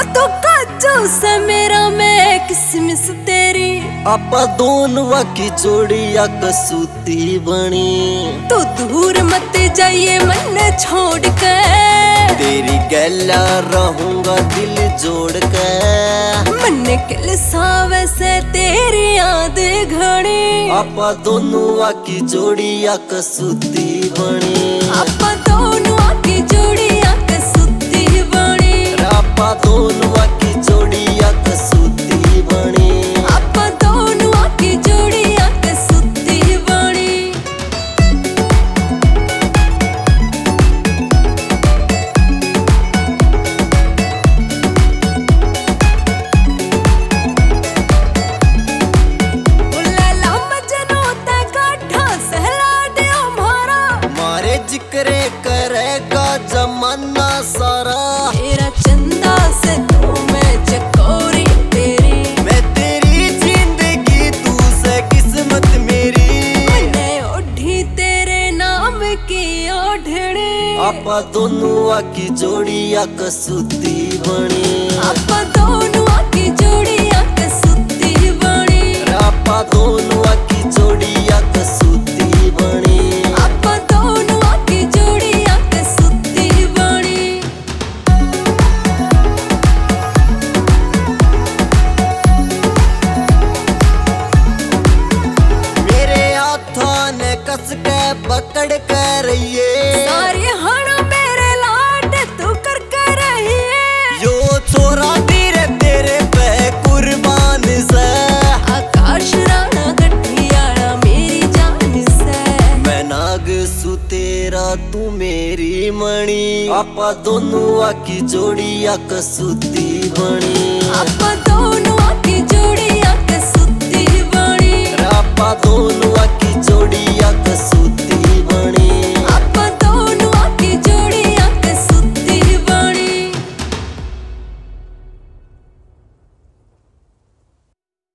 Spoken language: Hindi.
तो काजू से मेरा मैं किसमिस तेरी आपा दोनों की जोड़िया कसूती बनी। तू दूर मत जाइए मन छोड़ के तेरी गैला रहूंगा दिल जोड़ के। मन के सावे से तेरी याद घड़ी आपा दोनों की जोड़िया कसूती बनी। आपा दोनों की जोड़िया कसूती बनी। आपा दोनों की जोड़िया कसूती बनी। आपा दोनों की जोड़िया कसूती बनी। लैला मजनू ते काठा सहला दे हमारा मारे जिक्रे करेगा जमाना सारा। तेरा चंदा से तो मैं चकोरी तेरी मैं तेरी जिंदगी तू से किस्मत मेरी। मैंने ओढ़ी तेरे नाम की ओढ़नी। आपा दोनों की जोड़िया कसूती बनी। आपा दोनों की जोड़िया कसूती बनी। आपा दोनों की जोड़िया कसूती बनी। आपा दोनों की जोड़िया कसूती बनी। मेरे हाथों ने कस के पकड़ कर रहिए। सारी हण मेरे लाड तू कर रही है। यो छोरा धीरे तेरे पे कुर्बान से। आकाश राणा गठियाला मेरी जान से। मैं नाग सु तेरा तू मेरी मणि। आपा दोनों की जोड़िया कसूती बनी। आपा दोनों